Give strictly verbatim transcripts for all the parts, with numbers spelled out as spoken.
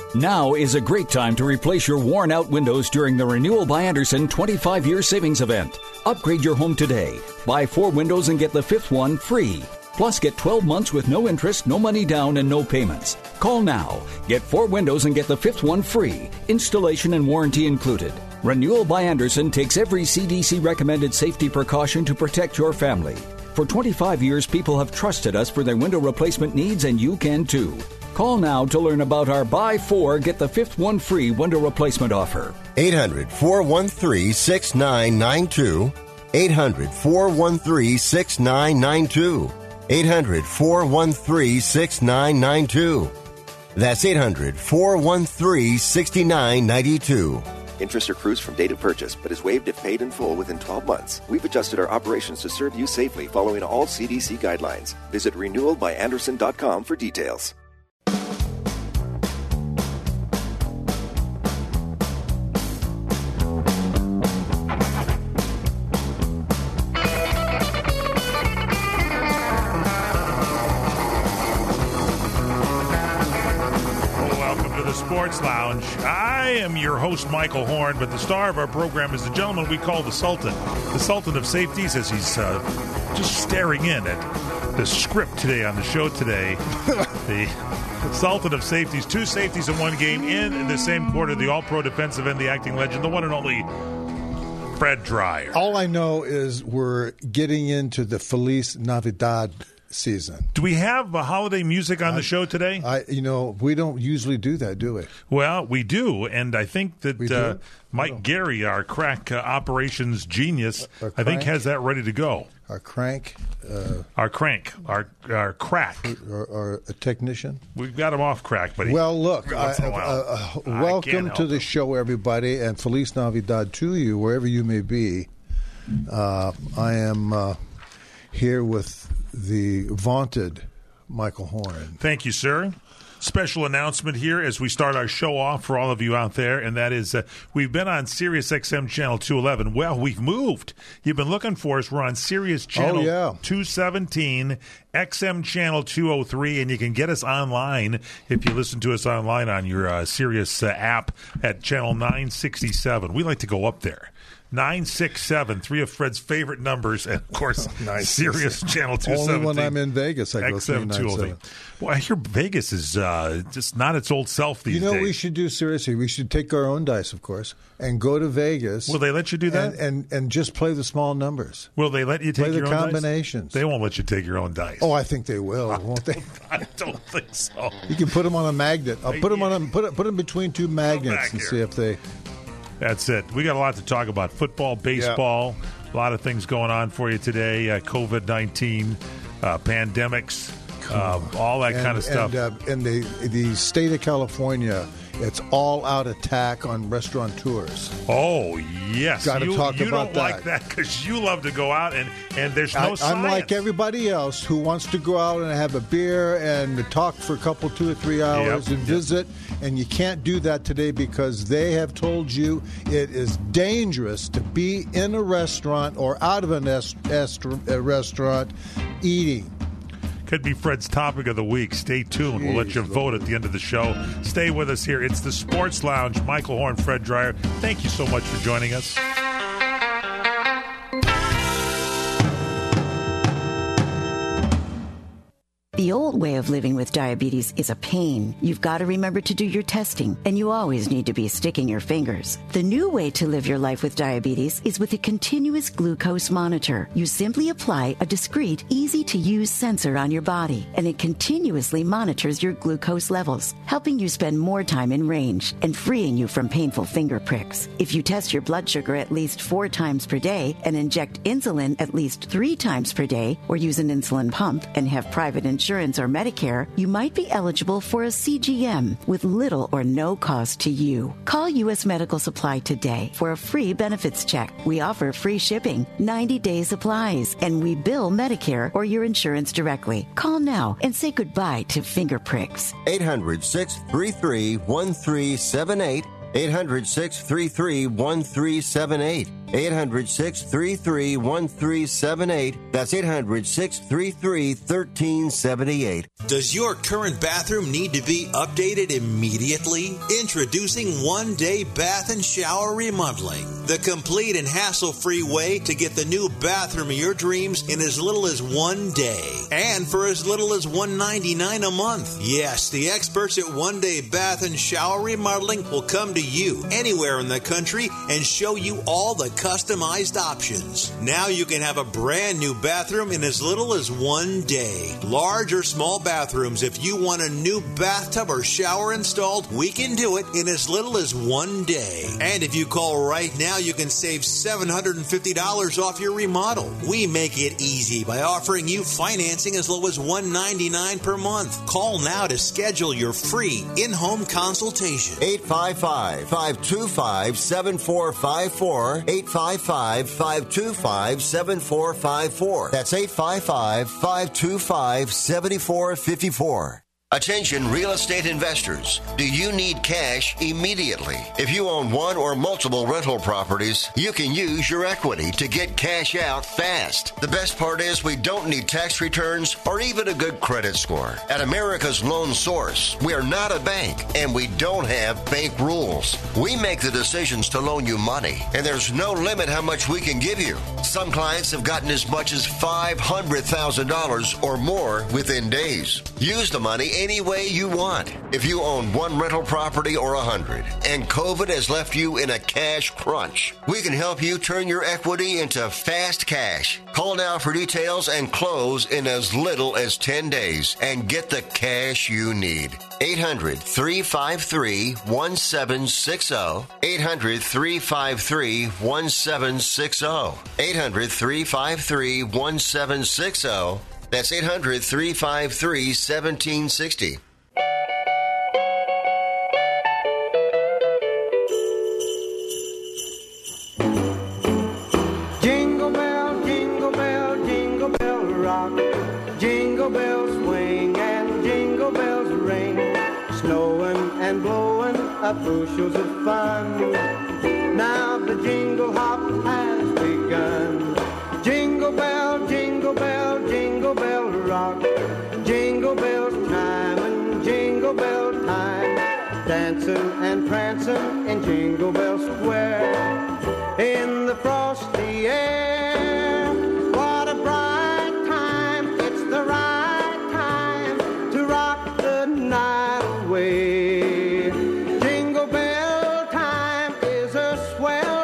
Now is a great time to replace your worn-out windows during the Renewal by Andersen twenty-five-year savings event. Upgrade your home today. Buy four windows and get the fifth one free. Plus, get twelve months with no interest, no money down, and no payments. Call now. Get four windows and get the fifth one free. Installation and warranty included. Renewal by Andersen takes every C D C-recommended safety precaution to protect your family. For twenty-five years, people have trusted us for their window replacement needs, and you can too. Call now to learn about our buy four, get the fifth one free window replacement offer. eight hundred, four one three, six nine nine two. eight hundred, four one three, six nine nine two. eight hundred, four one three, six nine nine two. That's eight hundred, four one three, six nine nine two. Interest accrues from date of purchase, but is waived if paid in full within twelve months. We've adjusted our operations to serve you safely following all C D C guidelines. Visit renewal by andersen dot com for details. Sports Lounge. I am your host, Michael Horn, but the star of our program is the gentleman we call the Sultan. The Sultan of Safeties, as he's uh, just staring in at the script today on the show today. The Sultan of Safeties, two safeties in one game in the same quarter, the all-pro defensive end, the acting legend, the one and only Fred Dryer. All I know is we're getting into the Feliz Navidad season. Do we have uh, holiday music on I, the show today? I, you know, we don't usually do that, do we? Well, we do, and I think that uh, Mike Gary, our crack uh, operations genius, our, our I think has that ready to go. Our crank, uh, our crank, our our crack, or, or a technician. We've got him off crack, but well, look, I, uh, uh, welcome to the it. show, everybody, and Feliz Navidad to you, wherever you may be. Uh, I am uh, here with the vaunted Michael Horn. Thank you, sir. Special announcement here as we start our show off for all of you out there, and that is uh, we've been on Sirius X M Channel two eleven. Well, we've moved. You've been looking for us. We're on Sirius Channel oh, yeah. two seventeen, X M Channel two oh three, and you can get us online if you listen to us online on your uh, Sirius uh, app at Channel nine sixty-seven. We like to go up there. nine six seven, three of Fred's favorite numbers, and of course, Sirius Channel two seventeen. Only when I'm in Vegas, I go X M two oh three. Well, I hear Vegas is uh, just not its old self these days. You know days. what we should do, seriously? We should take our own dice, of course, and go to Vegas. Will they let you do that? And, and, and just play the small numbers. Will they let you take play your the own combinations. Dice? They won't let you take your own dice. Oh, I think they will, won't they? I don't think so. You can put them on a magnet. I'll put them on a, put, put them between two magnets and here. see if they... That's it. We got a lot to talk about. Football, baseball, yeah. A lot of things going on for you today. Uh, covid nineteen, uh, pandemics, uh, all that and, kind of stuff. And, uh, and the, the state of California, it's all-out attack on restaurateurs. Oh, yes. Got to you, talk you about that. You don't like that because you love to go out, and, and there's no I, science. I'm like everybody else who wants to go out and have a beer and talk for a couple, two or three hours yep, and visit, yep. and you can't do that today because they have told you it is dangerous to be in a restaurant or out of an est- est- a restaurant eating. Could be Fred's topic of the week. Stay tuned. We'll let you vote at the end of the show. Stay with us here. It's the Sports Lounge. Michael Horn, Fred Dryer. Thank you so much for joining us. The old way of living with diabetes is a pain. You've got to remember to do your testing, and you always need to be sticking your fingers. The new way to live your life with diabetes is with a continuous glucose monitor. You simply apply a discreet, easy-to-use sensor on your body, and it continuously monitors your glucose levels, helping you spend more time in range and freeing you from painful finger pricks. If you test your blood sugar at least four times per day and inject insulin at least three times per day, or use an insulin pump and have private insurance, Insurance or Medicare, you might be eligible for a C G M with little or no cost to you. Call U S Medical Supply today for a free benefits check. We offer free shipping, ninety-day supplies, and we bill Medicare or your insurance directly. Call now and say goodbye to finger pricks. eight hundred, six three three, one three seven eight. eight hundred, six three three, one three seven eight. eight hundred, six three three, one three seven eight. That's eight hundred, six three three, one three seven eight. Does your current bathroom need to be updated immediately? Introducing One Day Bath and Shower Remodeling, the complete and hassle-free way to get the new bathroom of your dreams in as little as one day and for as little as one hundred ninety-nine dollars a month. Yes, the experts at One Day Bath and Shower Remodeling will come to you anywhere in the country and show you all the customized options. Now you can have a brand new bathroom in as little as one day. Large or small bathrooms, if you want a new bathtub or shower installed, we can do it in as little as one day. And if you call right now, you can save seven hundred fifty dollars off your remodel. We make it easy by offering you financing as low as one hundred ninety-nine dollars per month. Call now to schedule your free in-home consultation. eight five five, five two five, seven four five four. eight five five, five two five, seven four five four. That's eight five five, five two five, seven four five four. Attention real estate investors. Do you need cash immediately? If you own one or multiple rental properties, You can use your equity to get cash out fast. the best part is we don't need tax returns or even a good credit score. At America's Loan Source, we are not a bank and we don't have bank rules. We make the decisions to loan you money, And there's no limit how much we can give you. some clients have gotten as much as five hundred thousand dollars or more within days. Use the money any way you want. If you own one rental property or a hundred, And COVID has left you in a cash crunch, we can help you turn your equity into fast cash. call now for details and close in as little as ten days and get the cash you need. eight hundred, three five three, one seven six zero. eight hundred, three five three, one seven six zero. eight hundred, three five three, one seven six zero. That's eight hundred, three five three, one seven six zero. Jingle bell, jingle bell, jingle bell rock. Jingle bells swing and jingle bells ring. Snowing and blowing up bushels of fun. Now the jingle hop has begun. Jingle bell, jingle bell, jingle bell rock. Jingle bells chime and jingle bell time. Dancing and prancing in Jingle Bell Square. In the frosty air, what a bright time. It's the right time to rock the night away. Jingle bell time is a swell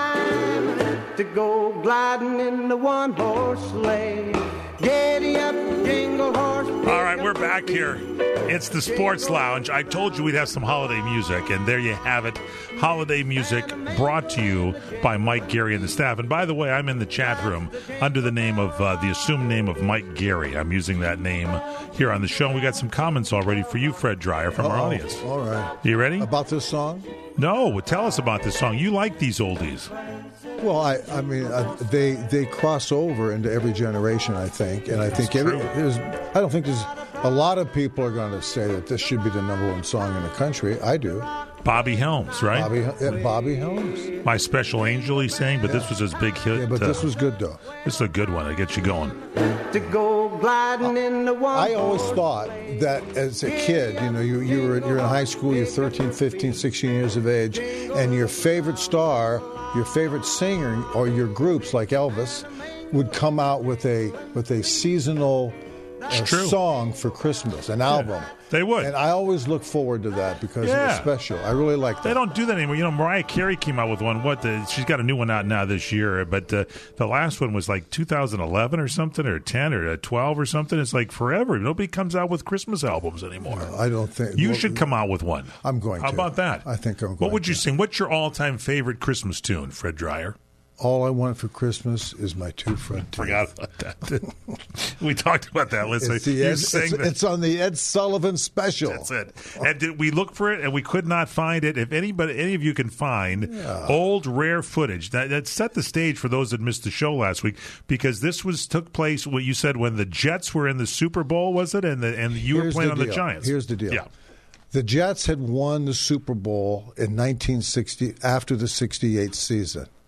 time to go gliding in the one-horse sleigh. Giddy up, jingle horse. All right, we're back here. It's the Sports Lounge. I told you we'd have some holiday music, and there you have it. Holiday music brought to you by Mike Gary and the staff. And by the way, I'm in the chat room under the name of, uh, the assumed name of Mike Gary. I'm using that name here on the show. And we got some comments already for you, Fred Dreyer, from Uh-oh. our audience. All right. You ready? About this song? No, tell us about this song. You like these oldies. Well, I, I mean, uh, they they cross over into every generation, I think, and I think every, there's, I don't think there's a lot of people are going to say that this should be the number one song in the country. I do. Bobby Helms, right? Bobby, uh, Bobby Helms. My Special Angel, he's saying, but Yeah. this was his big hit. Yeah, but uh, this was good though. This is a good one. It gets you going. To go gliding in the one. I always thought that as a kid, you know, you, you were you're in high school, you're thirteen, fifteen, sixteen years of age, and your favorite star, your favorite singer, or your groups like Elvis, would come out with a with a seasonal uh, true. song for Christmas, an album. They would. And I always look forward to that because Yeah. it was special. I really like that. They don't do that anymore. You know, Mariah Carey came out with one. What? The, she's got a new one out now this year, but uh, the last one was like two thousand eleven or something, or ten or twelve or something. It's like forever. Nobody comes out with Christmas albums anymore. No, I don't think You well, should come out with one. I'm going How to. about that? I think I'm going What would you to. sing? What's your all-time favorite Christmas tune, Fred Dreyer? All I want for Christmas is my two front teeth. Forgot about that. We talked about that. Listen, It's, the you Ed, sang it's, that. it's on the Ed Sullivan special. That's it. And did we look for it, and we could not find it. If anybody, any of you can find old rare footage, that, that set the stage for those that missed the show last week, because this was took place. What you said when the Jets were in the Super Bowl, was it? And the and you Here's were playing the on the deal. Giants. Here's the deal. Yeah. The Jets had won the Super Bowl in nineteen sixty after the sixty-eight season.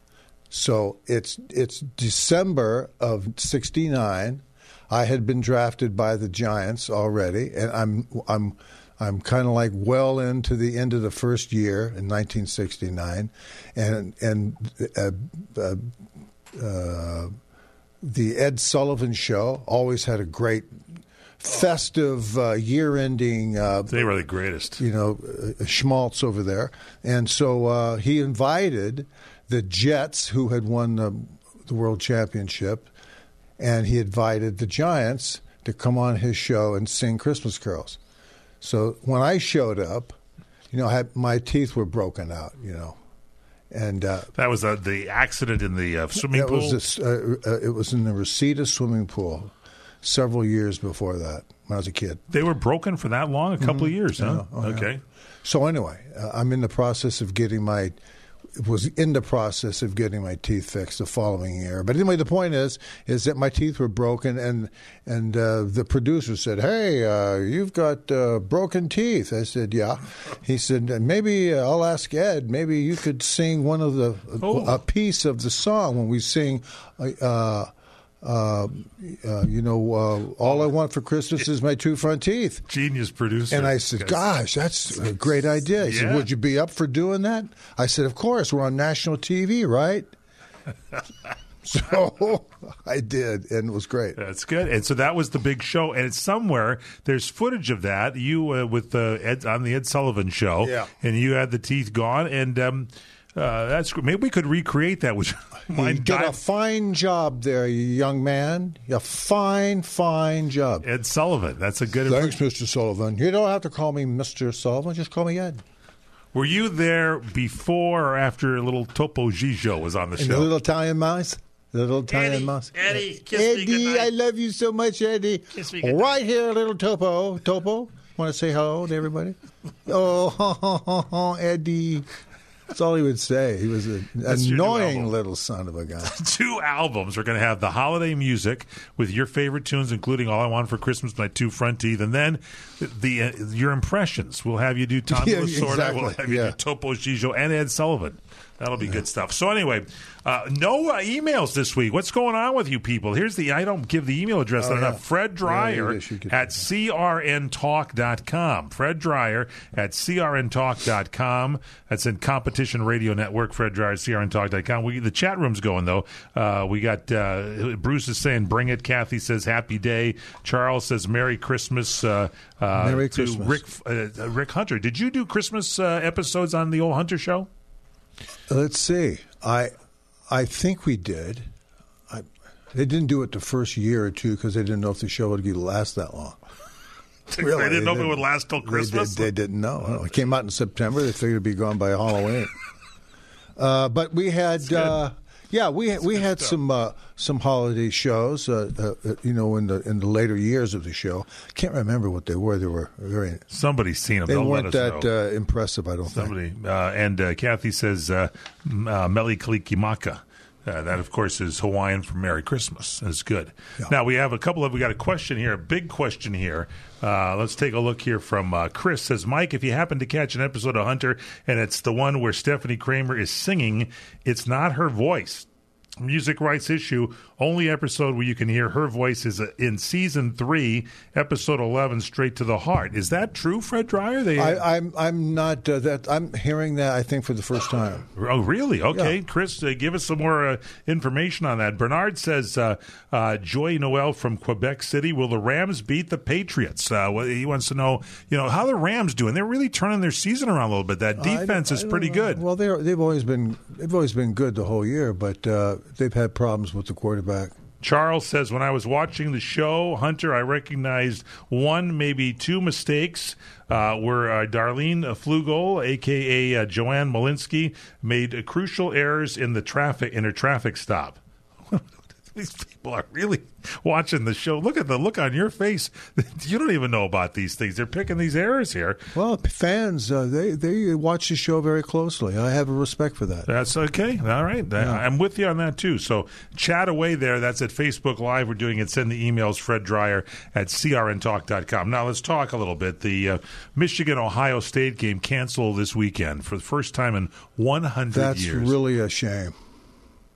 So it's it's December of sixty-nine. I had been drafted by the Giants already, and I'm I'm I'm kind of like well into the end of the first year in nineteen sixty-nine, and and uh, uh, uh, the Ed Sullivan Show always had a great festive uh, year-ending. Uh, they were the greatest, you know, uh, schmaltz over there, and so uh, he invited the Jets, who had won the, the World Championship, and he invited the Giants to come on his show and sing Christmas carols. So when I showed up, you know, I had, my teeth were broken out, you know. And uh, that was uh, the accident in the uh, swimming that pool? Was this, uh, uh, it was in the Reseda swimming pool several years before that, when I was a kid. They were broken for that long? A couple mm-hmm. of years, huh? Yeah. Oh, okay. Yeah. So anyway, uh, I'm in the process of getting my was in the process of getting my teeth fixed the following year. But anyway, the point is, is that my teeth were broken, and and uh, the producer said, "Hey, uh, you've got uh, broken teeth." I said, "Yeah." He said, "Maybe uh, I'll ask Ed. Maybe you could sing one of the oh. a piece of the song when we sing." Uh, Uh, uh, you know, uh, all I want for Christmas is my two front teeth. Genius producer. And I said, gosh, that's a great idea. He yeah. said, would you be up for doing that? I said, of course. We're on national T V, right? So I did, and it was great. That's good. And so that was the big show. And it's somewhere, there's footage of that, you uh, with uh, Ed, on the Ed Sullivan Show. Yeah. And you had the teeth gone. And um, uh, that's maybe we could recreate that. Which You did a fine job there, you young man. A fine, fine job. Ed Sullivan. That's a good Thanks, impression. Mister Sullivan. You don't have to call me Mister Sullivan. Just call me Ed. Were you there before or after a little Topo Gigio was on the and show? The little Italian mouse? The little Italian Eddie, mouse? Eddie, kiss Eddie, me goodnight. I love you so much, Eddie. Kiss me goodnight. Right here, little Topo. Topo, want to say hello to everybody? Oh, Eddie. That's all he would say. He was an annoying little son of a gun. Two albums. We're going to have the holiday music with your favorite tunes, including All I Want for Christmas, My Two Front Teeth, and then the uh, your impressions. We'll have you do Tommy Yeah, Lasorda. exactly. We'll have you Yeah. do Topo Gigio and Ed Sullivan. That'll be good stuff. So anyway, uh, no uh, emails this week. What's going on with you people? Here's the, I don't give the email address Oh, enough. yeah. Fred Dreyer Yeah, you at C R N talk dot com. Fred Dreyer at C R N talk dot com. That's in Competition Radio Network. Fred Dreyer at C R N talk dot com. We, the chat room's going, though. Uh, we got, uh, Bruce is saying, bring it. Kathy says, happy day. Charles says, Merry Christmas. Uh, uh, Merry to Christmas. Rick, uh, Rick Hunter. Did you do Christmas uh, episodes on the old Hunter show? Let's see. I I think we did. I, they didn't do it the first year or two because they didn't know if the show would last that long. Really, they didn't they know if it didn't. would last till Christmas? They, did, they didn't know. It came out in September. They figured it'd be gone by Halloween. uh, but we had, uh, yeah, we That's we had stuff. some uh, some holiday shows. Uh, uh, you know, in the in the later years of the show, can't remember what they were. They were very. Somebody's seen them. They They'll weren't let us that know. uh, impressive. I don't Somebody think. uh, and uh, Kathy says uh, m- uh, Meli Kalikimaka. Uh, that, of course, is Hawaiian for Merry Christmas. That's good. Yeah. Now, we have a couple of, we got a question here, a big question here. Uh, let's take a look here from uh, Chris. Says, Mike, if you happen to catch an episode of Hunter and it's the one where Stephanie Kramer is singing, it's not her voice. Music rights issue. Only episode where you can hear her voice is in season three, episode eleven, Straight to the Heart. Is that true, Fred Dreyer? They, I, I'm I'm not uh, that. I'm hearing that. I think for the first time. Oh, really? Okay. Yeah. Chris, uh, give us some more uh, information on that. Bernard says, uh, uh, Joy Noel from Quebec City, will the Rams beat the Patriots? Uh, well, he wants to know, you know, how the Rams doing. They're really turning their season around a little bit. That defense I is don't pretty know. good. Well, they're they've always been they've always been good the whole year, but uh, they've had problems with the quarterback. Charles says, when I was watching the show, Hunter, I recognized one, maybe two mistakes uh, where uh, Darlene Flugel, a k a. Uh, Joanne Malinsky, made uh, crucial errors in the traffic in her traffic stop. These people are really watching the show. Look at the look on your face. You don't even know about these things. They're picking these errors here. Well, fans, uh, they they watch the show very closely. I have a respect for that. That's okay. All right. Yeah. I'm with you on that, too. So chat away there. That's at Facebook Live. We're doing it. Send the emails, Fred Dreyer at C R N talk dot com. Now, let's talk a little bit. The uh, Michigan-Ohio State game canceled this weekend for the first time in one hundred That's years. really a shame.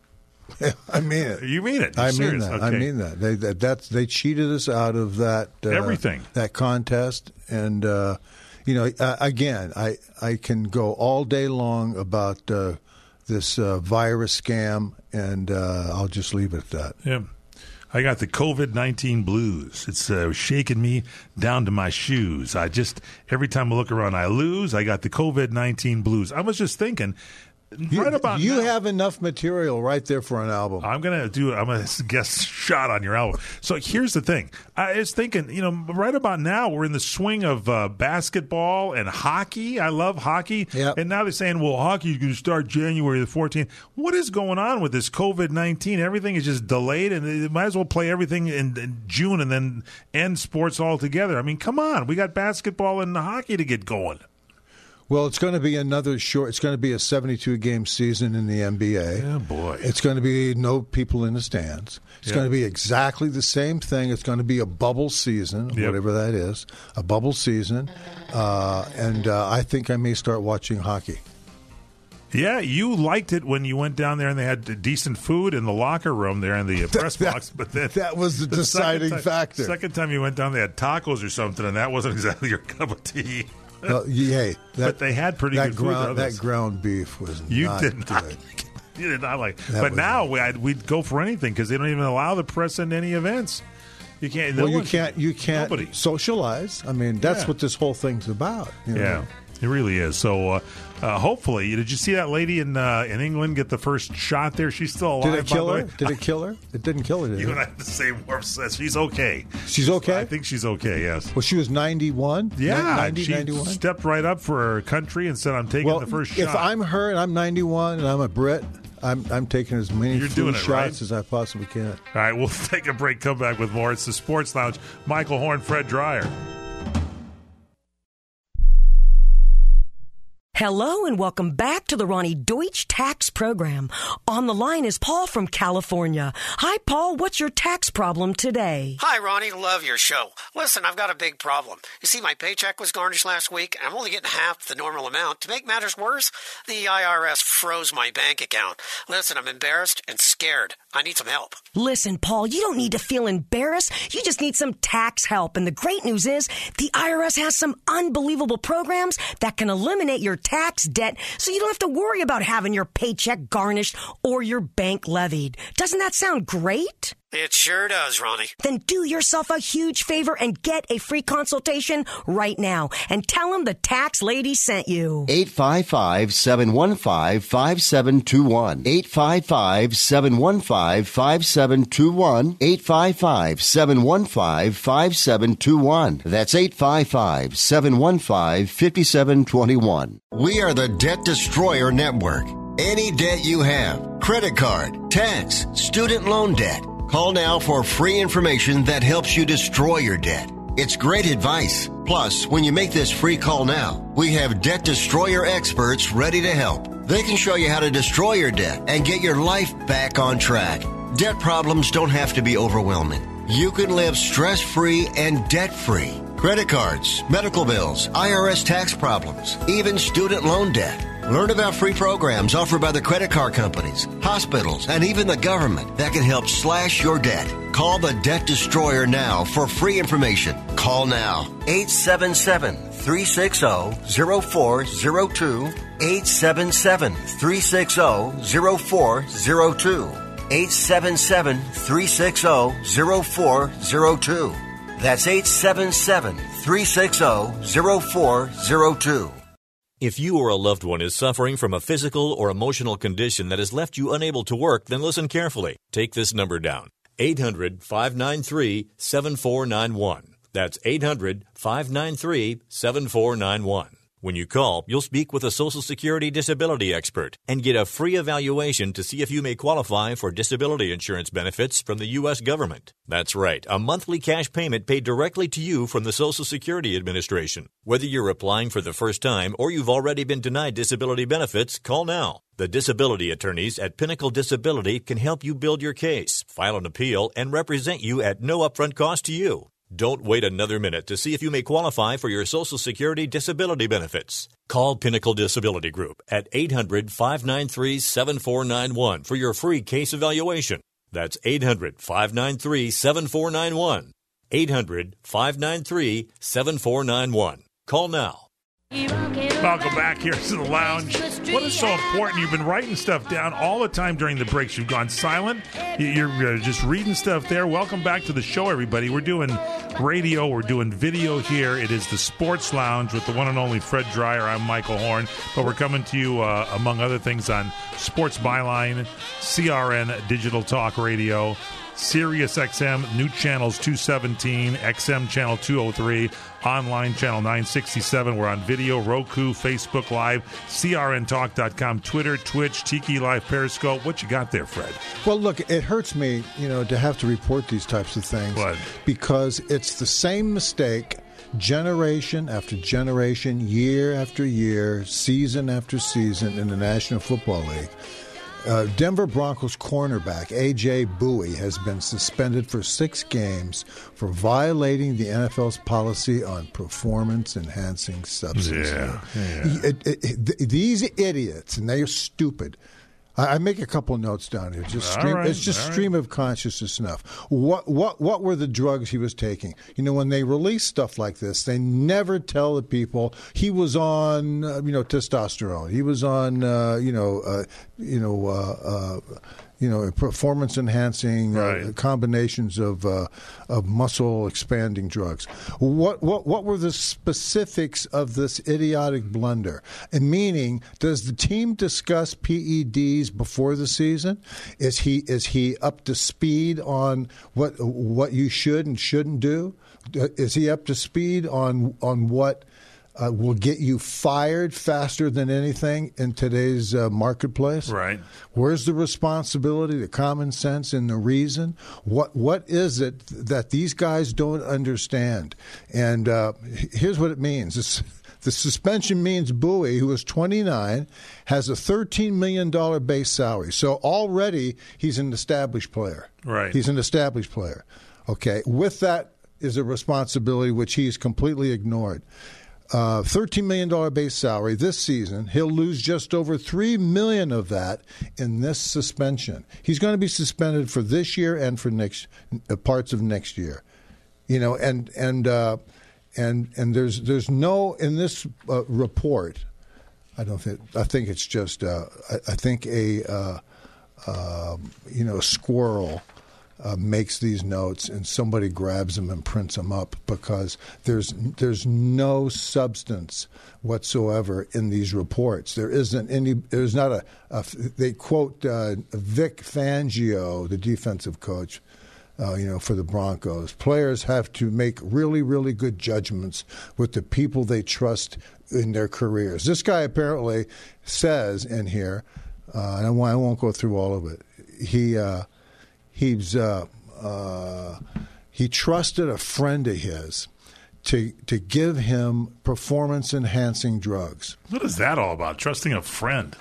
I mean it. You mean it? You're I mean serious? that. Okay. I mean that. They that that's, they cheated us out of that uh, everything that contest, and uh, you know, uh, again, I I can go all day long about uh, this uh, virus scam, and uh, I'll just leave it at that. Yeah. I got the covid nineteen blues. It's uh, shaking me down to my shoes. I just, every time I look around, I lose. I got the covid nineteen blues. I was just thinking, you, right about You now, have enough material right there for an album. I'm going to do, I'm going to guess shot on your album. So here's the thing. I was thinking, you know, right about now, we're in the swing of uh, basketball and hockey. I love hockey. Yep. And now they're saying, well, hockey is going to start January the fourteenth. What is going on with this covid nineteen? Everything is just delayed, and they might as well play everything in, in June and then end sports altogether. I mean, come on. We got basketball and hockey to get going. Well, it's going to be another short. It's going to be a seventy-two game season in the N B A. Yeah, boy. It's going to be no people in the stands. It's Yep. going to be exactly the same thing. It's going to be a bubble season, Yep. whatever that is, a bubble season. Uh, and uh, I think I may start watching hockey. Yeah, you liked it when you went down there and they had decent food in the locker room there in the press That- box. But then that was the second deciding time- factor. Second time you went down, they had tacos or something, and that wasn't exactly your cup of tea. Well, hey, that, But they had pretty that good food. ground, others. That ground beef was You not did not. good. You did not like. That But was now we, I'd, we'd go for anything because they don't even allow the press into any events. You can't. no Well, you one- can't. You can't Nobody. socialize. I mean, that's Yeah. what this whole thing's about. You know? Yeah, it really is. So uh, uh, hopefully, did you see that lady in uh, in England get the first shot there? She's still alive. Did it kill by the her? way. Did it kill her? It didn't kill her, did You it? and I have the same warm sense. She's okay. She's okay? I think she's okay. Yes. Well, she was ninety-one. Yeah, ninety, she ninety-one. stepped right up for her country and said, "I'm taking Well, the first if shot." I'm her and I'm ninety-one and I'm a Brit, I'm I'm taking as many You're flu doing it, shots right? as I possibly can. All right, we'll take a break. Come back with more. It's the Sports Lounge. Michael Horn, Fred Dreyer. Hello and welcome back to the Ronnie Deutsch Tax Program. On the line is Paul from California. Hi, Paul. What's your tax problem today? Hi, Ronnie. Love your show. Listen, I've got a big problem. You see, my paycheck was garnished last week, and I'm only getting half the normal amount. To make matters worse, the I R S froze my bank account. Listen, I'm embarrassed and scared. I need some help. Listen, Paul, you don't need to feel embarrassed. You just need some tax help. And the great news is the I R S has some unbelievable programs that can eliminate your tax debt so you don't have to worry about having your paycheck garnished or your bank levied. Doesn't that sound great? It sure does, Ronnie. Then do yourself a huge favor and get a free consultation right now and tell them the tax lady sent you. eight five five, seven one five, five seven two one. eight five five, seven one five, five seven two one. eight five five, seven one five, five seven two one. That's eight five five, seven one five, five seven two one. We are the Debt Destroyer Network. Any debt you have, credit card, tax, student loan debt, call now for free information that helps you destroy your debt. It's great advice. Plus, when you make this free call now, we have debt destroyer experts ready to help. They can show you how to destroy your debt and get your life back on track. Debt problems don't have to be overwhelming. You can live stress-free and debt-free. Credit cards, medical bills, I R S tax problems, even student loan debt. Learn about free programs offered by the credit card companies, hospitals, and even the government that can help slash your debt. Call the Debt Destroyer now for free information. Call now. eight seven seven, three six zero, zero four zero two. eight seven seven, three six zero, zero four zero two. eight seven seven, three six zero, zero four zero two. That's eight seven seven, three six zero, zero four zero two. If you or a loved one is suffering from a physical or emotional condition that has left you unable to work, then listen carefully. Take this number down. eight hundred, five nine three, seven four nine one. That's eight hundred, five nine three, seven four nine one. When you call, you'll speak with a Social Security disability expert and get a free evaluation to see if you may qualify for disability insurance benefits from the U S government. That's right, a monthly cash payment paid directly to you from the Social Security Administration. Whether you're applying for the first time or you've already been denied disability benefits, call now. The disability attorneys at Pinnacle Disability can help you build your case, file an appeal, and represent you at no upfront cost to you. Don't wait another minute to see if you may qualify for your Social Security disability benefits. Call Pinnacle Disability Group at eight hundred, five nine three, seven four nine one for your free case evaluation. That's eight hundred, five nine three, seven four nine one. eight hundred, five nine three, seven four nine one. Call now. Welcome back here to the lounge. What is so important? You've been writing stuff down all the time during the breaks. You've gone silent. You're uh, just reading stuff there. Welcome back to the show, everybody. We're doing radio. We're doing video here. It is the Sports Lounge with the one and only Fred Dreyer. I'm Michael Horn. But we're coming to you, uh, among other things, on Sports Byline, C R N Digital Talk Radio, Sirius X M, new channels two seventeen, X M channel two oh three, online channel nine sixty-seven. We're on video, Roku, Facebook Live, C R N talk dot com, Twitter, Twitch, Tiki Live, Periscope. What you got there, Fred? Well, look, it hurts me, you know, to have to report these types of things. What? Because it's the same mistake generation after generation, year after year, season after season in the National Football League. Uh, Denver Broncos cornerback A J Bowie has been suspended for six games for violating the N F L's policy on performance-enhancing substances. Yeah, yeah. It, it, it, these idiots, and they are stupid. I, I make a couple notes down here. Just stream, right, it's just all stream right. of consciousness stuff. What what what were the drugs he was taking? You know, when they release stuff like this, they never tell the people he was on, uh, you know, testosterone. He was on, uh, you know, uh, you know, uh, uh, you know, performance enhancing Right. uh, combinations of uh, of muscle expanding drugs. What what what were the specifics of this idiotic blunder? And meaning, does the team discuss P E Ds before the season? Is he is he up to speed on what what you should and shouldn't do? Is he up to speed on on what uh, will get you fired faster than anything in today's uh, marketplace? Right. Where's the responsibility, the common sense, and the reason? What What is it that these guys don't understand? And uh, here's what it means. It's, the suspension means Bowie, who is twenty-nine, has a thirteen million dollars base salary. So already he's an established player. Right. He's an established player. Okay. With that is a responsibility which he's completely ignored. Uh, thirteen million dollars base salary this season. He'll lose just over three million dollars of that in this suspension. He's going to be suspended for this year and for next uh, parts of next year. You know, and and uh, and and there's there's no in this uh, report. I don't think I think it's just uh, I, I think a uh, uh, you know squirrel. Uh, makes these notes and somebody grabs them and prints them up because there's there's no substance whatsoever in these reports. There isn't any. There's not a. a they quote uh, Vic Fangio, the defensive coach, uh, you know, for the Broncos. Players have to make really, really good judgments with the people they trust in their careers. This guy apparently says in here, uh, and I won't, I won't go through all of it. He. Uh, He's uh, uh, he trusted a friend of his to to give him performance enhancing drugs. What is that all about? Trusting a friend.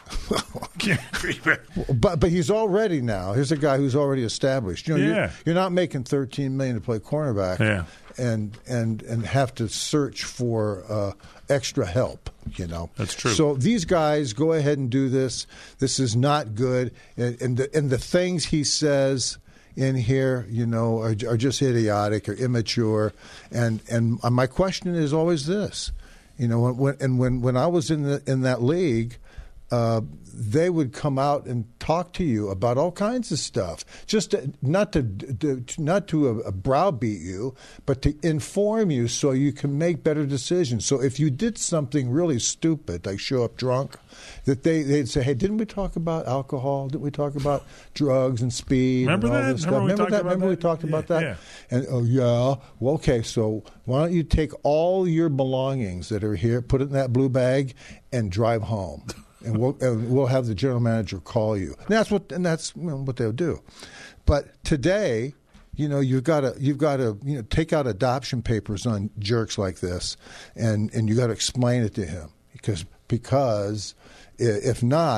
but but he's already now. Here's a guy who's already established. You know, Yeah. you're, you're not making thirteen million dollars to play cornerback. Yeah. And and and have to search for uh, extra help. You know, That's true. So these guys go ahead and do this. This is not good. And and the, and the things he says in here, you know, are, are just idiotic or immature. And and my question is always this, you know, when, when and when when I was in the in that league. Uh, they would come out and talk to you about all kinds of stuff, just to, not to, to not to uh, browbeat you, but to inform you so you can make better decisions. So if you did something really stupid, like show up drunk, that they they'd say, "Hey, didn't we talk about alcohol? Didn't we talk about drugs and speed Remember and all that? this Remember stuff? we Remember talked that? about Remember we that? talked about Yeah, that?" yeah. And oh yeah, well okay. So why don't you take all your belongings that are here, put it in that blue bag, and drive home. And we'll and we'll have the general manager call you. And that's what and that's you know, what they'll do. But today, you know, you've got to you've got to you know take out adoption papers on jerks like this, and, and you got to explain it to him because because if not,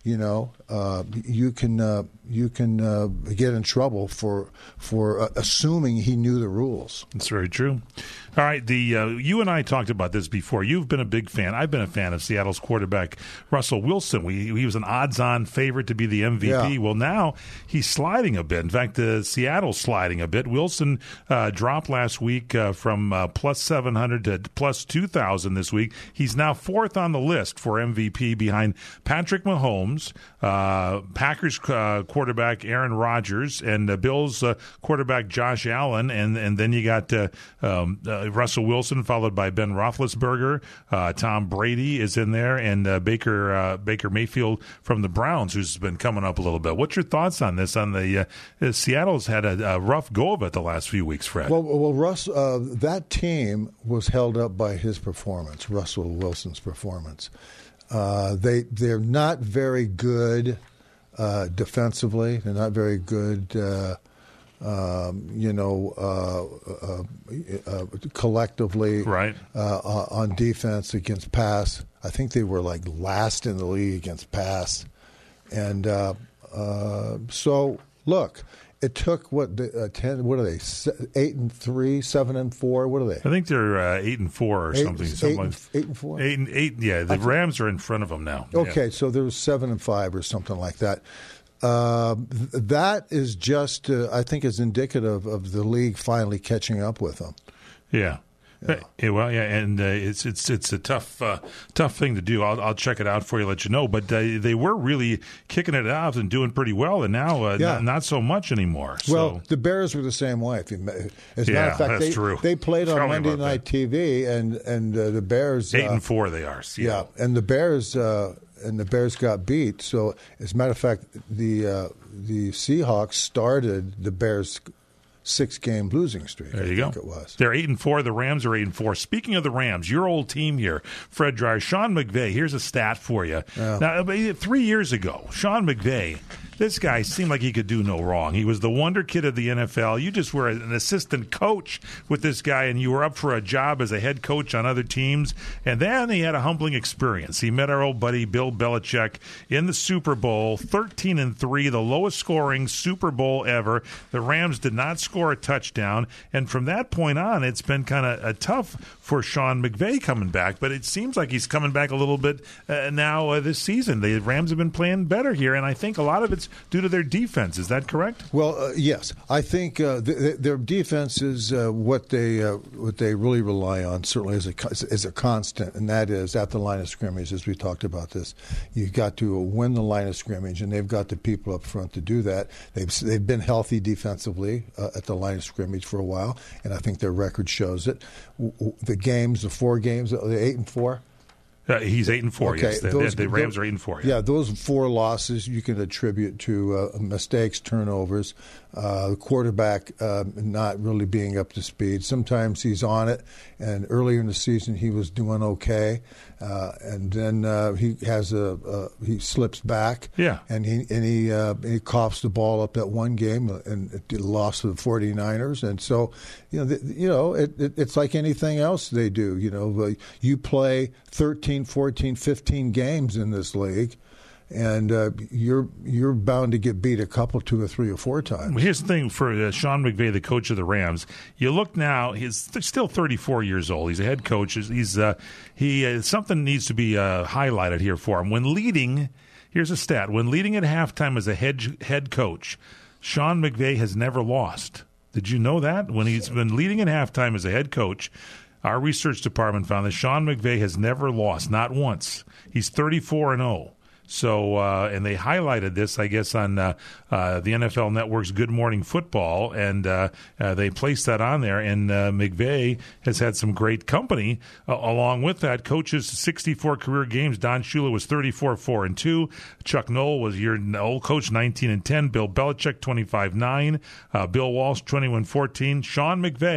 you know, uh, you can uh, you can uh, get in trouble for for uh, assuming he knew the rules. That's very true. All right, the uh, you and I talked about this before. You've been a big fan. I've been a fan of Seattle's quarterback Russell Wilson. We, he was an odds-on favorite to be the M V P. Yeah. Well, now he's sliding a bit. In fact, uh, Seattle's sliding a bit. Wilson uh, dropped last week uh, from uh, plus seven hundred to plus two thousand this week. He's now fourth on the list for M V P behind Patrick Mahomes, uh, Packers uh, quarterback Aaron Rodgers, and uh, Bills uh, quarterback Josh Allen. And, and then you got uh, um, uh, Russell Wilson, followed by Ben Roethlisberger. Uh, Tom Brady is in there, and uh, Baker uh, Baker Mayfield from the Browns, who's been coming up a little bit. What's your thoughts on this? On the uh, Seattle's had a, a rough go of it the last few weeks, Fred. Well, well, Russ, uh, that team was held up by his performance, Russell Wilson's performance. Uh, they they're not very good uh, defensively. They're not very good. Uh, Um, you know, uh, uh, uh, collectively, right. uh, on defense against pass. I think they were like last in the league against pass. And uh, uh, so, look, it took what uh, ten? What are they? Eight and three, seven and four. What are they? I think they're uh, eight and four or eight, something. Eight, something and, like, eight and four. Eight and eight. Yeah, the Rams are in front of them now. Okay, yeah. so there was seven and five or something like that. Uh, th- that is just, uh, I think, is indicative of the league finally catching up with them. Yeah. Yeah. Yeah, well, yeah, and uh, it's it's it's a tough uh, tough thing to do. I'll, I'll check it out for you, let you know. But uh, they were really kicking it out and doing pretty well, and now uh, Yeah. not, not so much anymore. So. Well, the Bears were the same way. If you, as a Yeah, matter of fact, that's they, true. they played Tell on me Monday about Night that. T V, and and uh, the Bears eight uh, and four they are. Yeah, and the Bears uh, and the Bears got beat. So, as a matter of fact, the uh, the Seahawks started the Bears' six-game losing streak. There I you think go. It was. They're eight and four. The Rams are eight and four. Speaking of the Rams, your old team here, Fred Dreyer, Sean McVay. Here's a stat for you. Yeah. Now, three years ago, Sean McVay. This guy seemed like he could do no wrong. He was the wonder kid of the N F L. You just were an assistant coach with this guy, and you were up for a job as a head coach on other teams. And then he had a humbling experience. He met our old buddy Bill Belichick in the Super Bowl, thirteen and three, the lowest scoring Super Bowl ever. The Rams did not score a touchdown, and from that point on, it's been kind of uh, tough for Sean McVay coming back. But it seems like he's coming back a little bit uh, now uh, this season. The Rams have been playing better here, and I think a lot of it's due to their defense. Is that correct? Well, uh, yes. I think uh, th- th- their defense is uh, what they uh, what they really rely on, certainly as a as a constant, and that is at the line of scrimmage. As we talked about this, you've got to win the line of scrimmage, and they've got the people up front to do that. They've they've been healthy defensively uh, at the line of scrimmage for a while, and I think their record shows it. W- w- the games, the four games, the eight and four. Uh, he's eight and four. Okay, yes, the, those, the Rams those, are eight and four. Yeah. yeah, those four losses you can attribute to uh, mistakes, turnovers, uh, the quarterback uh, not really being up to speed. Sometimes he's on it, and earlier in the season he was doing okay, uh, and then uh, he has a uh, he slips back. Yeah, and he and he uh, he coughs the ball up that one game and it lost to the forty-niners, and so you know the, you know it, it, it's like anything else they do. You know, you play thirteen, fourteen, fifteen games in this league, and uh, you're you're bound to get beat a couple, two or three or four times. Well, here's the thing for uh, Sean McVay, the coach of the Rams. You look now; he's still thirty-four years old. He's a head coach. He's uh, he uh, something needs to be uh, highlighted here for him when leading. Here's a stat: when leading at halftime as a head head coach, Sean McVay has never lost. Did you know that? When he's been leading at halftime as a head coach, our research department found that Sean McVay has never lost, not once. He's thirty-four and oh. So, uh, and they highlighted this, I guess, on uh, uh, the N F L Network's Good Morning Football, and uh, uh, they placed that on there. And uh, McVay has had some great company uh, along with that. Coaches, sixty-four career games. Don Shula was thirty-four, four and two. Chuck Noll was your old coach, nineteen and ten. Bill Belichick, twenty-five, nine. Uh, Bill Walsh, twenty-one, fourteen. Sean McVay,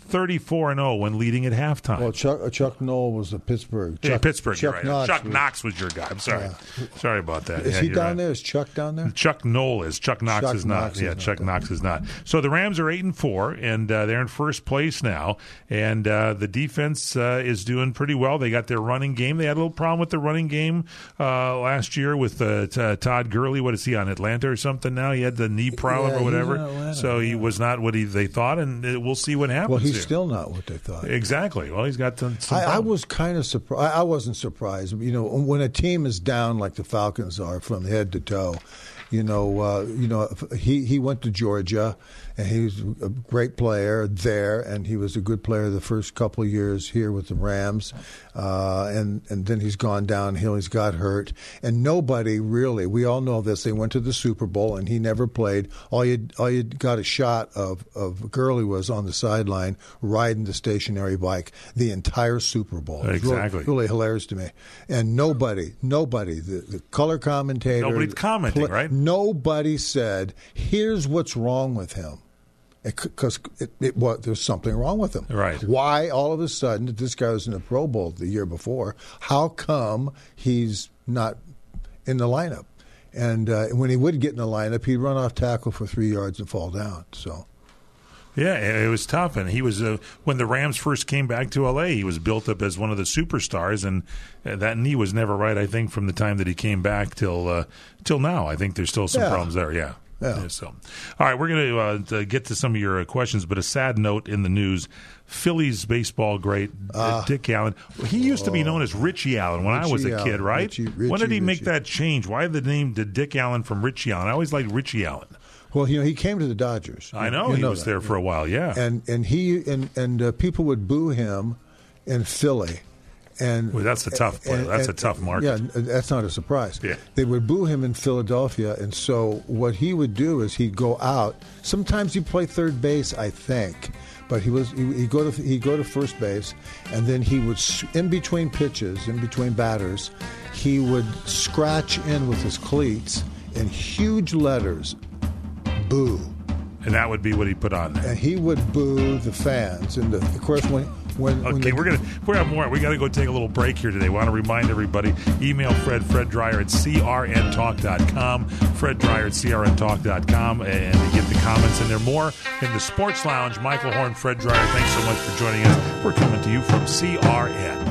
thirty-four and oh when leading at halftime. Well, Chuck, Chuck Noll was a Pittsburgh. Yeah, Chuck, Pittsburgh. Chuck You're right. Knox Chuck was, Knox was your guy. I'm sorry. Yeah. Sorry about that. Is yeah, he you're down right. there? Is Chuck down there? Chuck Noll is. Chuck Knox Chuck is not. Knox is yeah, not Chuck there. Knox is not. So the Rams are eight and four, and uh, they're in first place now. And uh, the defense uh, is doing pretty well. They got their running game. They had a little problem with the running game uh, last year with uh, t- Todd Gurley. What is he on Atlanta or something now? He had the knee problem Yeah, or he's whatever. in Atlanta, So he yeah. was not what he, they thought, and uh, we'll see what happens. Well, he's here. still not what they thought. Exactly. Well, he's got some. some I, I problems. was kind of surprised. I wasn't surprised. You know, when a team is down like the Falcons are from head to toe, you know, uh, you know, he, he went to Georgia, and he was a great player there, and he was a good player the first couple of years here with the Rams, uh, and and then he's gone downhill. He's got hurt, and nobody really. We all know this. They went to the Super Bowl, and he never played. All you all you got a shot of of Gurley was on the sideline riding the stationary bike the entire Super Bowl. It was Exactly. really, really hilarious to me. And nobody, nobody, the, the color commentator, Nobody's commenting, right? Nobody said, "Here's what's wrong with him." Because it, it, it, well, there's something wrong with him. Right. Why all of a sudden, if this guy was in the Pro Bowl the year before, how come he's not in the lineup? And uh, when he would get in the lineup, he'd run off tackle for three yards and fall down. So. Yeah, it was tough, and he was uh, when the Rams first came back to L A. He was built up as one of the superstars, and uh, that knee was never right. I think from the time that he came back till uh, till now, I think there's still some Yeah. problems there. Yeah. Yeah. Yeah, so, all right, we're going uh, to get to some of your uh, questions, but a sad note in the news: Phillies baseball great uh, Ah. Dick Allen. He used to be known as Richie Allen when I was a Richie kid, Allen. right? Richie- when did he Richie, make Richie. that change? Why the name did Dick Allen from Richie Allen? I always liked Richie Allen. Well, you know, he came to the Dodgers. I know You he was that, there for a while. Yeah, and and he and and uh, people would boo him in Philly, and well, that's a tough player. and- That's a and- tough market. Yeah, that's not a surprise. Yeah. They would boo him in Philadelphia, and so what he would do is he'd go out. Sometimes he'd play third base, I think, but he was he he'd go to he'd go to first base, and then he would s- in between pitches, in between batters, he would scratch in with his cleats in huge letters, "Boo." And that would be what he put on there. And he would boo the fans. And the, of course, when when, when Okay, the, we're gonna we have more. We got to go take a little break here today. Want to remind everybody: email Fred Fred Dreyer at c r n talk dot com, Fred Dreyer at c r n talk dot com, and get the comments in there. More in the Sports Lounge. Michael Horn, Fred Dreyer. Thanks so much for joining us. We're coming to you from C R N.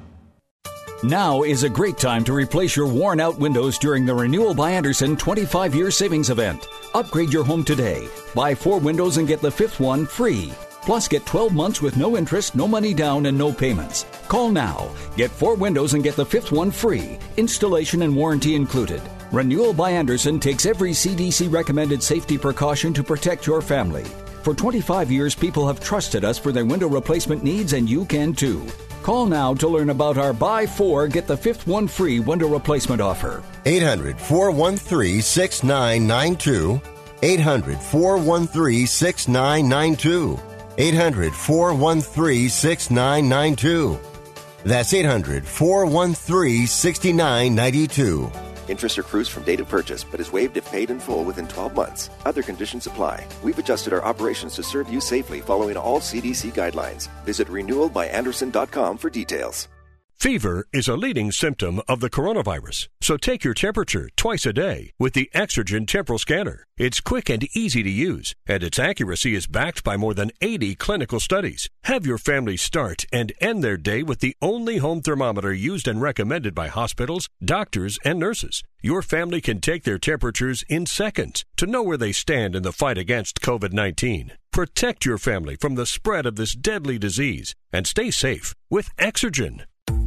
Now is a great time to replace your worn-out windows during the Renewal by Andersen twenty-five year savings event. Upgrade your home today. Buy four windows and get the fifth one free. Plus, get twelve months with no interest, no money down, and no payments. Call now. Get four windows and get the fifth one free. Installation and warranty included. Renewal by Andersen takes every C D C-recommended safety precaution to protect your family. For twenty-five years, people have trusted us for their window replacement needs, and you can too. Call now to learn about our buy four, get the fifth one free window replacement offer. eight hundred, four one three, six nine nine two. eight hundred, four one three, six nine nine two. eight hundred, four one three, six nine nine two. That's eight hundred, four one three, six nine nine two. Interest accrues from date of purchase, but is waived if paid in full within twelve months. Other conditions apply. We've adjusted our operations to serve you safely following all C D C guidelines. Visit renewal by andersen dot com for details. Fever is a leading symptom of the coronavirus, so take your temperature twice a day with the Exergen Temporal Scanner. It's quick and easy to use, and its accuracy is backed by more than eighty clinical studies. Have your family start and end their day with the only home thermometer used and recommended by hospitals, doctors, and nurses. Your family can take their temperatures in seconds to know where they stand in the fight against covid nineteen. Protect your family from the spread of this deadly disease and stay safe with Exergen.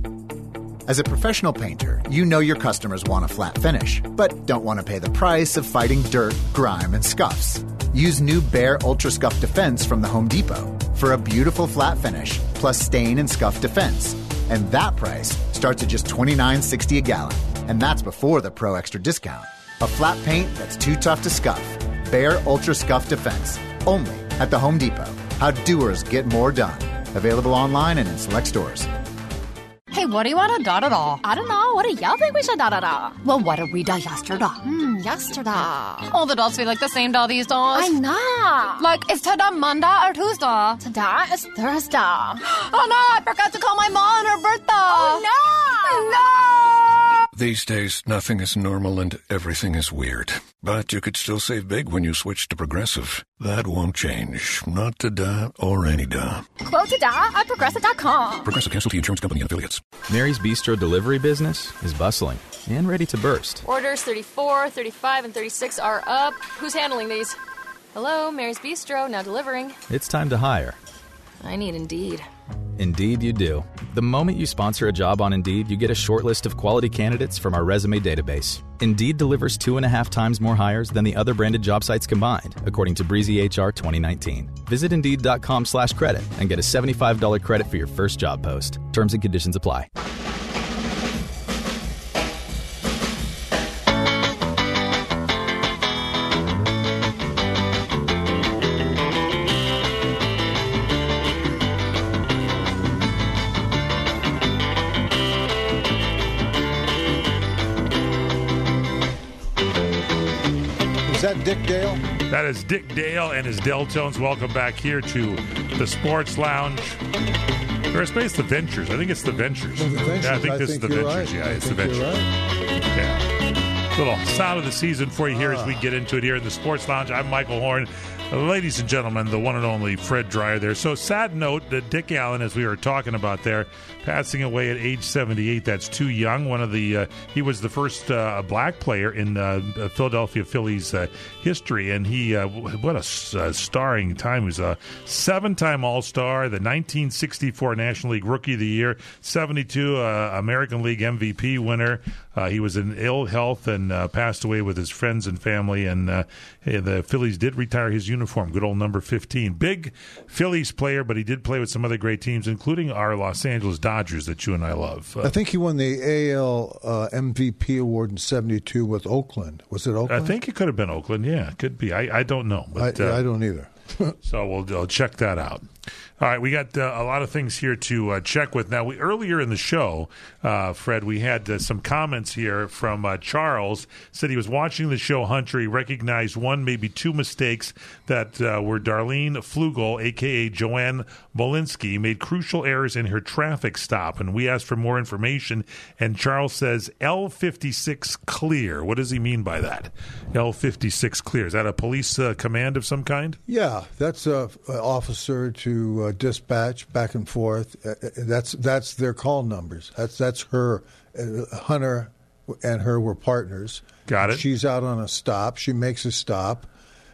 As a professional painter, you know your customers want a flat finish, but don't want to pay the price of fighting dirt, grime, and scuffs. Use new Behr Ultra Scuff Defense from the Home Depot for a beautiful flat finish, plus stain and scuff defense. And that price starts at just twenty-nine dollars and sixty cents a gallon, and that's before the Pro Extra discount. A flat paint that's too tough to scuff. Behr Ultra Scuff Defense, only at the Home Depot. How doers get more done. Available online and in select stores. Hey, What do you want to da da da? I don't know. What do y'all think we should da da da? Well, what did we da yesterday? Hmm, yesterday. All the dolls feel like the same doll these days. I know. Like, is today Monday or Tuesday? Today is Thursday. Oh no, I forgot to call my mom on her birthday. Oh no! No! These days, nothing is normal and everything is weird. But you could still save big when you switch to Progressive. That won't change. Not today or any day. Quote today at Progressive dot com. Progressive Casualty Insurance Company and Affiliates. Mary's Bistro delivery business is bustling and ready to burst. Orders thirty-four, thirty-five, and thirty-six are up. Who's handling these? Hello, Mary's Bistro, now delivering. It's time to hire. I need Indeed. Indeed you do. The moment you sponsor a job on Indeed, you get a short list of quality candidates from our resume database. Indeed delivers two and a half times more hires than the other branded job sites combined, according to Breezy H R twenty nineteen. Visit Indeed.com slash credit and get a seventy-five dollars credit for your first job post. Terms and conditions apply. Dick Dale? That is Dick Dale and his Deltones. Welcome back here to the Sports Lounge. Or it's based the Ventures. I think it's the Ventures. Oh, the Ventures. Yeah, I think I this think is the you're Ventures. right. Yeah, I it's the think Ventures. you're right. Yeah. Little sound of the season for you here as we get into it here in the Sports Lounge. I'm Michael Horn. Ladies and gentlemen, the one and only Fred Dreyer there. So, sad note that Dick Allen, as we were talking about there, passing away at age seventy-eight. That's too young. One of the uh, he was the first uh, black player in uh, Philadelphia Phillies uh, history, and he uh, what a uh, starring time. He was a seven-time All-Star, the nineteen sixty-four National League Rookie of the Year, seventy-two uh, American League M V P winner. Uh, he was in ill health and uh, passed away with his friends and family, and uh, the Phillies did retire his uniform, good old number fifteen. Big Phillies player, but he did play with some other great teams, including our Los Angeles Dodgers that you and I love. Uh, I think he won the A L uh, M V P award in seventy-two with Oakland. Was it Oakland? I think it could have been Oakland, yeah. Could be. I, I don't know. But, I, uh, I don't either. So we'll, we'll check that out. All right, we got uh, a lot of things here to uh, check with. Now, we earlier in the show, uh, Fred, we had uh, some comments here from uh, Charles. Said he was watching the show Hunter. He recognized one, maybe two mistakes that uh, were Darlene Flugel, a k a. Joanne Molinsky, made crucial errors in her traffic stop. And we asked for more information, and Charles says L fifty-six clear. What does he mean by that? L fifty-six clear. Is that a police uh, command of some kind? Yeah, that's a, a officer to uh, dispatch back and forth. Uh, that's that's their call numbers. That's that's her. Uh, Hunter and her were partners. Got it. She's out on a stop. She makes a stop,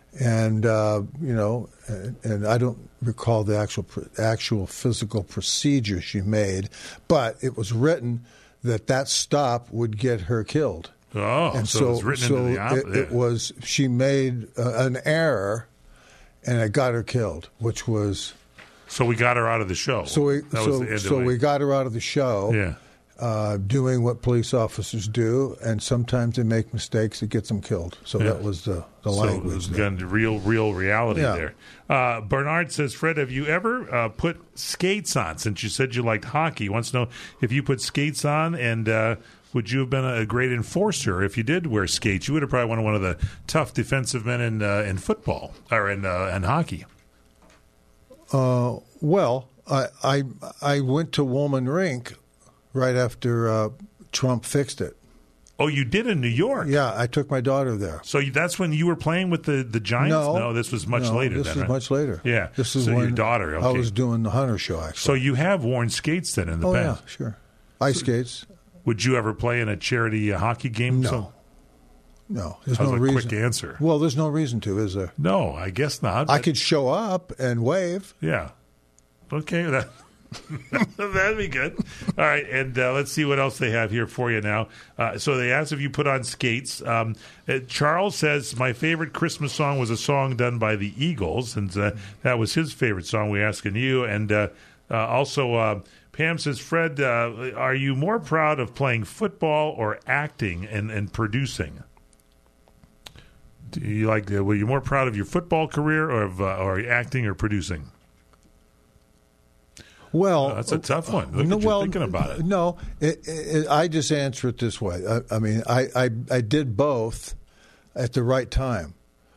and uh, you know, and, and I don't recall the actual actual physical procedure she made, but it was written that that stop would get her killed. Oh, and so, so it was written so into the op- it, it was she made uh, an error, and it got her killed, which was. So we got her out of the show. So we that so, was the end so of we got her out of the show. Yeah. Uh, doing what police officers do, and sometimes they make mistakes that gets them killed. So Yeah. that was the, the So language. it was there. gun to real, real reality Yeah. there. Uh, Bernard says, Fred, have you ever uh, put skates on? Since you said you liked hockey, he wants to know if you put skates on, and uh, would you have been a great enforcer if you did wear skates? You would have probably been one of the tough defensive men in uh, in football or in uh, in hockey. Uh, well, I, I I went to Woolman Rink right after uh, Trump fixed it. Oh, you did in New York? Yeah, I took my daughter there. So that's when you were playing with the, the Giants? No, this was much no, later. This then, was right? much later. Yeah, this is so when your daughter. Okay. I was doing the Hunter show. Actually, So you have worn skates then in the oh past? yeah, sure, ice So- skates. Would you ever play in a charity uh, hockey game? No. So, No, there's that was no a reason. quick answer. Well, there's no reason to, is there? No, I guess not. I could show up and wave. Yeah. Okay, that, that'd be good. All right, and uh, let's see what else they have here for you now. Uh, so they asked if you put on skates. Um, uh, Charles says, my favorite Christmas song was a song done by the Eagles, and uh, that was his favorite song. We're asking you. And uh, uh, also, uh, Pam says, Fred, uh, are you more proud of playing football or acting and, and producing? Do you like? Uh, were you more proud of your football career or of uh, or acting or producing? Well, oh, that's a tough one. Look no, at you well, thinking about it. No, it, it, I just answer it this way. I, I mean, I, I I did both at the right time.